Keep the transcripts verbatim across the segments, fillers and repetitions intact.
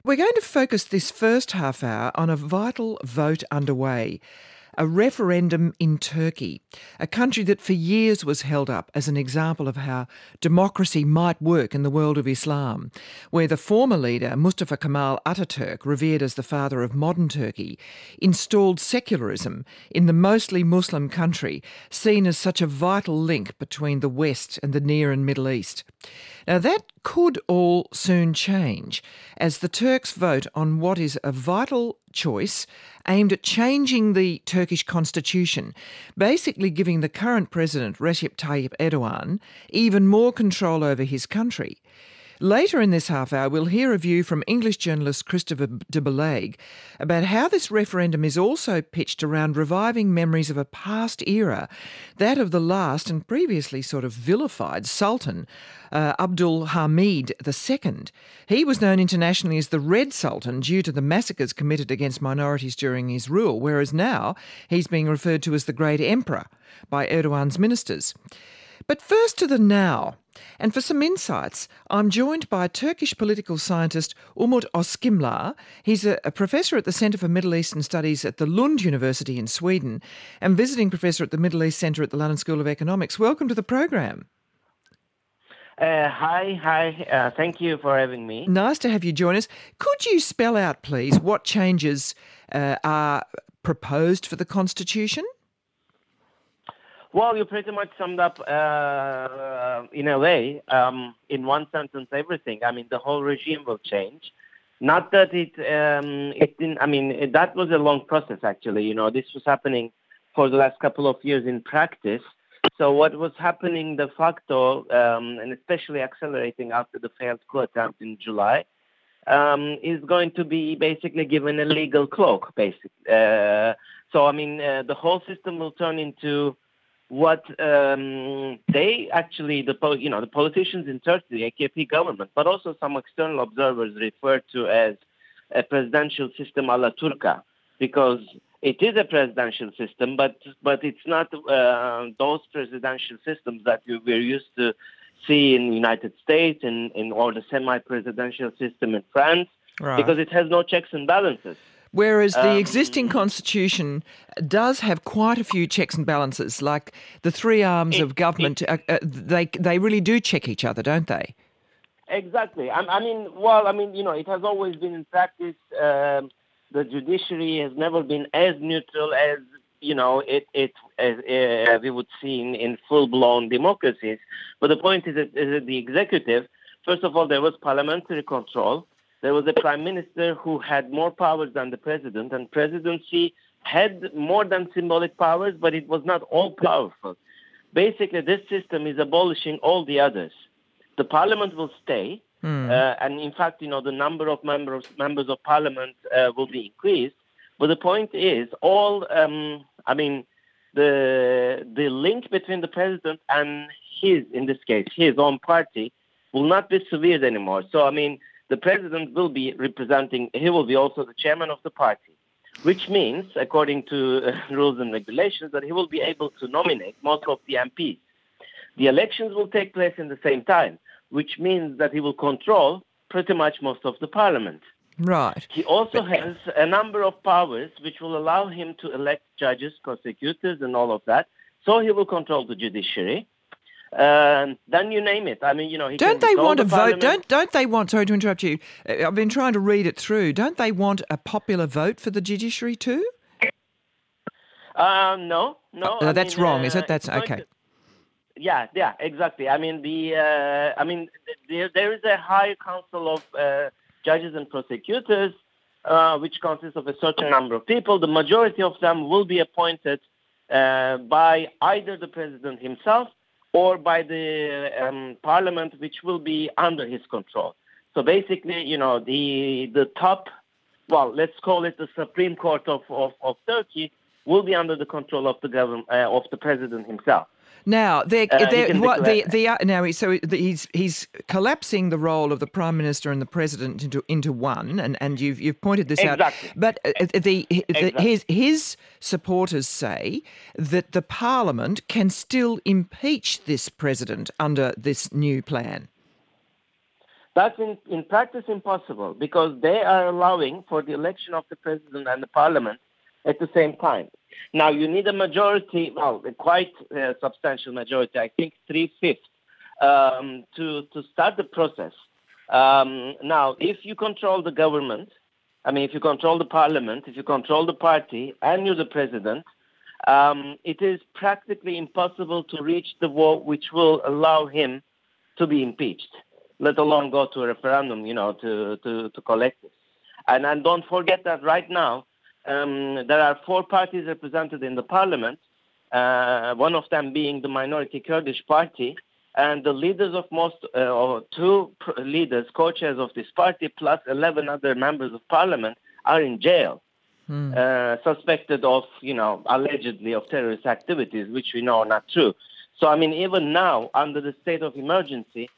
We're going to focus this first half hour on a vital vote underway. A referendum in Turkey, a country that for years was held up as an example of how democracy might work in the world of Islam, where the former leader, Mustafa Kemal Ataturk, revered as the father of modern Turkey, installed secularism in the mostly Muslim country, seen as such a vital link between the West and the Near and Middle East. Now that could all soon change as the Turks vote on what is a vital choice aimed at changing the Turkish constitution, basically giving the current president, Recep Tayyip Erdogan, even more control over his country. Later in this half hour, we'll hear a view from English journalist Christopher de Bellaigue about how this referendum is also pitched around reviving memories of a past era, that of the last and previously sort of vilified Sultan, uh, Abdul Hamid the Second. He was known internationally as the Red Sultan due to the massacres committed against minorities during his rule, whereas now he's being referred to as the Great Emperor by Erdogan's ministers. But first to the now. And for some insights, I'm joined by Turkish political scientist Umut Oskimlar. He's a, a professor at the Centre for Middle Eastern Studies at the Lund University in Sweden and visiting professor at the Middle East Centre at the London School of Economics. Welcome to the program. Uh, hi, hi. Uh, thank you for having me. Nice to have you join us. Could you spell out, please, what changes uh, are proposed for the Constitution? Well, you pretty much summed up, uh, in a way, um, in one sentence, everything. I mean, the whole regime will change. Not that it, um, it didn't, I mean, it, that was a long process, actually. You know, this was happening for the last couple of years in practice. So what was happening de facto, um, and especially accelerating after the failed coup attempt in July, um, is going to be basically given a legal cloak, basically. Uh, so, I mean, uh, the whole system will turn into what um, they actually, the you know, the politicians in Turkey, the A K P government, but also some external observers refer to as a presidential system a la Turca, because it is a presidential system, but but it's not uh, those presidential systems that we're used to see in the United States and in, in, or the semi-presidential system in France, right, because it has no checks and balances. Whereas the um, existing constitution does have quite a few checks and balances, like the three arms it, of government, it, uh, uh, they they really do check each other, don't they? Exactly. I, I mean, well, I mean, you know, it has always been in practice. Um, the judiciary has never been as neutral as, you know, it, it as uh, we would see in, in full-blown democracies. But the point is that, is that the executive, first of all, there was parliamentary control. There was a prime minister who had more powers than the president, and presidency had more than symbolic powers, but it was not all powerful. Basically, this system is abolishing all the others. The parliament will stay, mm. uh, and in fact, you know, the number of members members of parliament uh, will be increased. But the point is, all um, I mean, the the link between the president and his, in this case, his own party, will not be severed anymore. So, I mean, the president will be representing, he will be also the chairman of the party, which means, according to uh, rules and regulations, that he will be able to nominate most of the M Ps. The elections will take place in the same time, which means that he will control pretty much most of the parliament. Right. He also has a number of powers which will allow him to elect judges, prosecutors, and all of that. So he will control the judiciary. Uh, then you name it. I mean, you know, he don't they want the a vote? Don't don't they want? Sorry to interrupt you. I've been trying to read it through. Don't they want a popular vote for the judiciary too? Uh, no, no. Oh, that's mean, wrong, uh, is it? That's okay. To, yeah, yeah, exactly. I mean, the uh, I mean, there, there is a high council of uh, judges and prosecutors, uh, which consists of a certain number of people. The majority of them will be appointed uh, by either the president himself or by the um, parliament, which will be under his control. So basically, you know, the the top, well, let's call it the Supreme Court of, of, of Turkey, will be under the control of the government, uh, of the president himself. Now, they're, uh, they're, what, they, they are, now, so he's he's collapsing the role of the Prime Minister and the President into into one, and, and you've you've pointed this exactly. out. But the, the, the exactly. his his supporters say that the Parliament can still impeach this President under this new plan. That's in, in practice impossible because they are allowing for the election of the president and the parliament at the same time. Now, you need a majority, well, a quite uh, substantial majority, I think three-fifths, um, to, to start the process. Um, now, if you control the government, I mean, if you control the parliament, if you control the party, and you're the president, um, it is practically impossible to reach the vote which will allow him to be impeached, let alone go to a referendum, you know, to, to, to collect it. And, and don't forget that right now, um, there are four parties represented in the parliament, uh, one of them being the minority Kurdish party, and the leaders of most, uh, or two pr- leaders, co-chairs of this party, plus eleven other members of parliament are in jail, hmm. uh, suspected of, you know, allegedly of terrorist activities, which we know are not true. So, I mean, even now, under the state of emergency,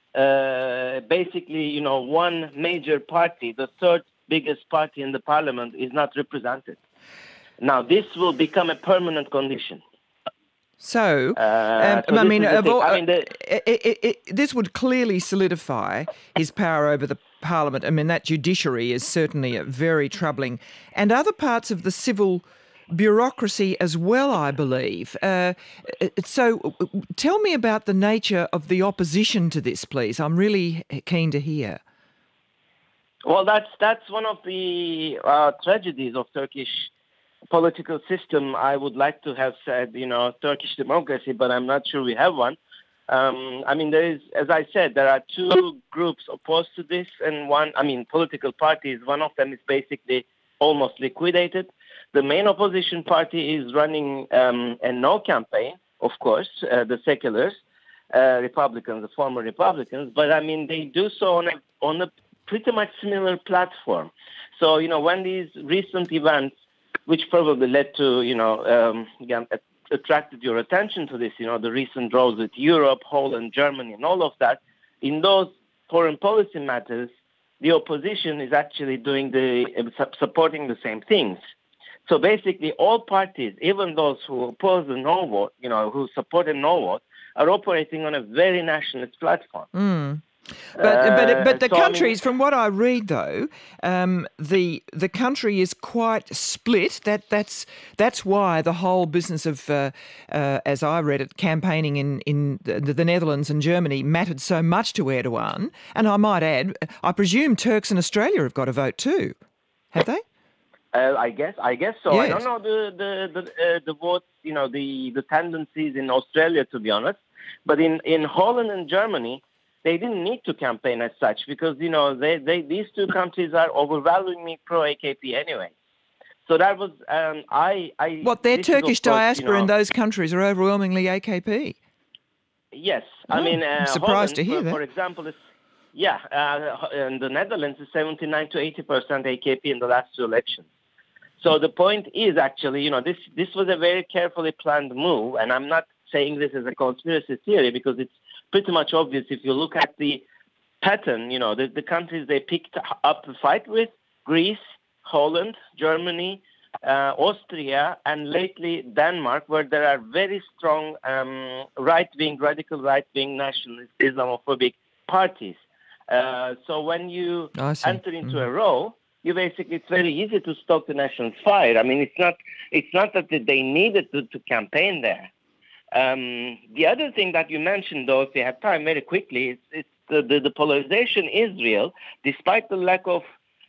uh, basically, you know, one major party, the third biggest party in the parliament, is not represented. Now, this will become a permanent condition. So, uh, um, so I mean, of all, I mean the, it, it, it, this would clearly solidify his power over the parliament. I mean, that judiciary is certainly very troubling. And other parts of the civil bureaucracy as well, I believe. Uh, so tell me about the nature of the opposition to this, please. I'm really keen to hear. Well, that's, that's one of the uh, tragedies of Turkish political system. I would like to have said, you know, Turkish democracy, but I'm not sure we have one. Um, I mean, there is, as I said, there are two groups opposed to this, and one, I mean, political parties. One of them is basically almost liquidated. The main opposition party is running um, a no campaign, of course, uh, the seculars, uh, Republicans, the former Republicans, but I mean, they do so on a, on a pretty much similar platform. So, you know, when these recent events, which probably led to, you know, um, again, attracted your attention to this, you know, the recent draws with Europe, Holland, Germany, and all of that. In those foreign policy matters, the opposition is actually doing the, uh, supporting the same things. So basically, all parties, even those who oppose the no vote, you know, who support a no vote, are operating on a very nationalist platform. Mm. But but but the so, country I mean, is, from what I read though, um, the the country is quite split. That that's that's why the whole business of, uh, uh, as I read it, campaigning in in the, the Netherlands and Germany mattered so much to Erdogan. And I might add, I presume Turks in Australia have got a vote too, have they? Uh, I guess I guess so. Yes. I don't know the the the, uh, the votes, you know, the the tendencies in Australia, to be honest. But in in Holland and Germany, they didn't need to campaign as such because, you know, they, they these two countries are overwhelmingly pro-A K P anyway. So that was, um, I... I what, their Turkish course, diaspora you know, in those countries are overwhelmingly A K P? Yes. Oh, I mean, uh, I'm surprised Holland, to hear for, that. for example, is, yeah, uh, in the Netherlands is seventy-nine to eighty percent A K P in the last two elections. So the point is actually, you know, this, this was a very carefully planned move, and I'm not saying this as a conspiracy theory because it's pretty much obvious if you look at the pattern, you know, the, the countries they picked up the fight with, Greece, Holland, Germany, uh, Austria, and lately Denmark, where there are very strong um, right-wing, radical right-wing nationalist Islamophobic parties. Uh, so when you enter into mm. a row, you basically, it's very easy to stoke the national fire. I mean, it's not, it's not that they needed to, to campaign there. Um, the other thing that you mentioned, though, if you have time, very quickly, it's, it's the, the, the polarization is real. Despite the lack of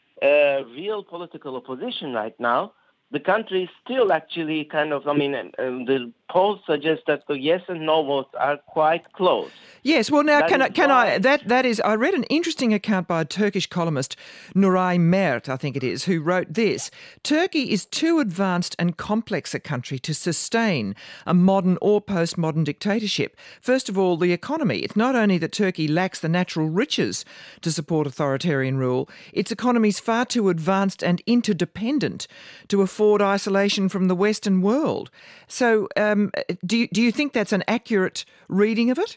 uh, real political opposition right now, the country is still actually kind of, I mean, um, the polls suggest that the yes and no votes are quite close. Yes, well, now, that can I, can why... I, that, that is, I read an interesting account by a Turkish columnist, Nuray Mert, I think it is, who wrote this: Turkey is too advanced and complex a country to sustain a modern or postmodern dictatorship. First of all, the economy. It's not only that Turkey lacks the natural riches to support authoritarian rule, its economy is far too advanced and interdependent to afford isolation from the Western world. So, um, do you, do you think that's an accurate reading of it?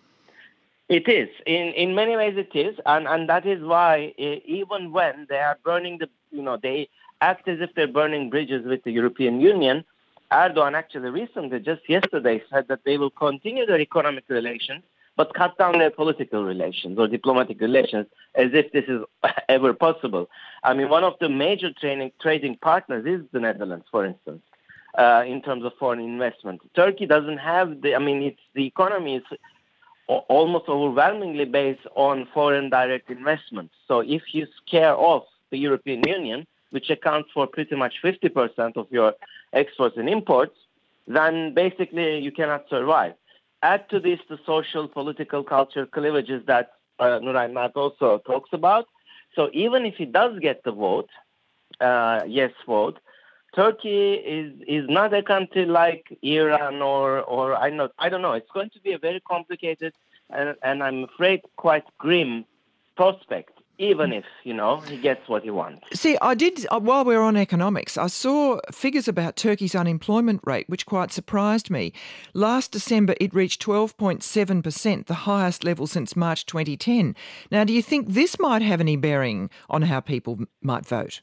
It is. In in many ways it is. And, and that is why uh, even when they are burning the, you know, they act as if they're burning bridges with the European Union, Erdogan actually recently, just yesterday, said that they will continue their economic relations, but cut down their political relations or diplomatic relations as if this is ever possible. I mean, one of the major trading, trading partners is the Netherlands, for instance, uh, in terms of foreign investment. Turkey doesn't have the, I mean, it's the economy is almost overwhelmingly based on foreign direct investment. So if you scare off the European Union, which accounts for pretty much fifty percent of your exports and imports, then basically you cannot survive. Add to this the social, political, culture cleavages that uh, Nuray Mert also talks about. So even if he does get the vote, uh, yes vote, Turkey is is not a country like Iran or or I know I don't know. It's going to be a very complicated and, and I'm afraid quite grim prospect, even if, you know, he gets what he wants. See, I did, while we're on economics, I saw figures about Turkey's unemployment rate, which quite surprised me. Last December, it reached twelve point seven percent, the highest level since March twenty ten. Now, do you think this might have any bearing on how people might vote?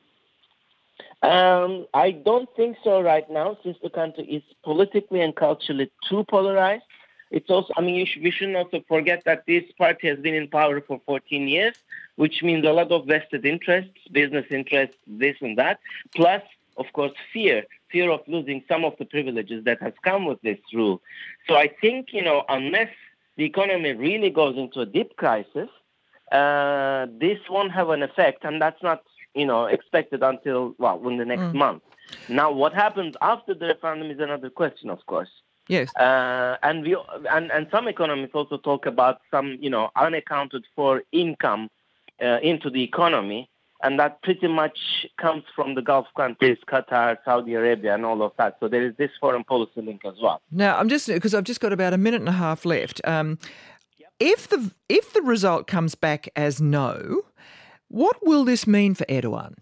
Um, I don't think so right now, since the country is politically and culturally too polarized. It's also, I mean, you should, we shouldn't also forget that this party has been in power for fourteen years, which means a lot of vested interests, business interests, this and that, plus, of course, fear, fear of losing some of the privileges that has come with this rule. So I think, you know, unless the economy really goes into a deep crisis, uh, this won't have an effect, and that's not, you know, expected until, well, in the next Mm. month. Now, what happens after the referendum is another question, of course. Yes. Uh, and we and, and some economists also talk about some, you know, unaccounted for income uh, into the economy, and that pretty much comes from the Gulf countries, Qatar, Saudi Arabia, and all of that. So there is this foreign policy link as well. Now, I'm just, because I've just got about a minute and a half left. Um, if the if the result comes back as no, what will this mean for Erdogan?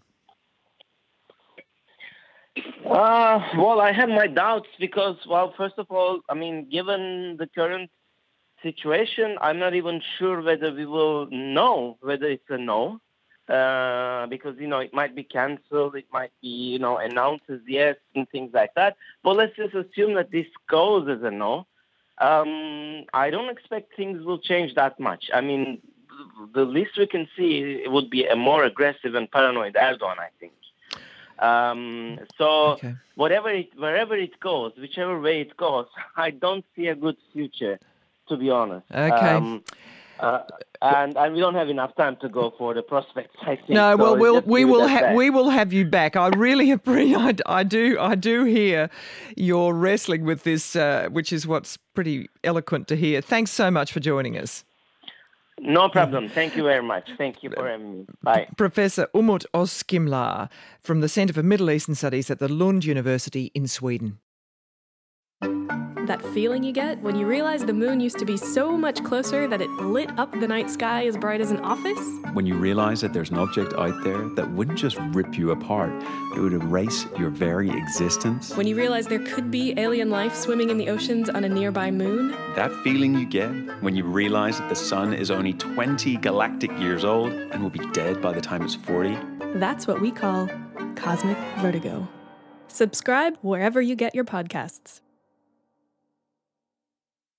Uh, well, I have my doubts because, well, first of all, I mean, given the current situation, I'm not even sure whether we will know whether it's a no, uh, because, you know, it might be cancelled, it might be, you know, announced as yes and things like that. But let's just assume that this goes as a no. Um, I don't expect things will change that much. I mean, the least we can see would be a more aggressive and paranoid Erdogan, I think. Um, so Okay. whatever it, wherever it goes, whichever way it goes, I don't see a good future, to be honest. Okay. Um, uh, and, and we don't have enough time to go for the prospects, I think. No, So well, we'll just we leave it will at ha- that. we will have you back. I really appreciate. I, I do I do hear you're wrestling with this, uh, which is what's pretty eloquent to hear. Thanks so much for joining us. No problem. Thank you very much. Thank you for having me. Bye. Professor Umut Özkimler from the Centre for Middle Eastern Studies at the Lund University in Sweden. That feeling you get when you realize the moon used to be so much closer that it lit up the night sky as bright as an office? When you realize that there's an object out there that wouldn't just rip you apart, it would erase your very existence. When you realize there could be alien life swimming in the oceans on a nearby moon? That feeling you get when you realize that the sun is only twenty galactic years old and will be dead by the time it's forty. That's what we call cosmic vertigo. Subscribe wherever you get your podcasts.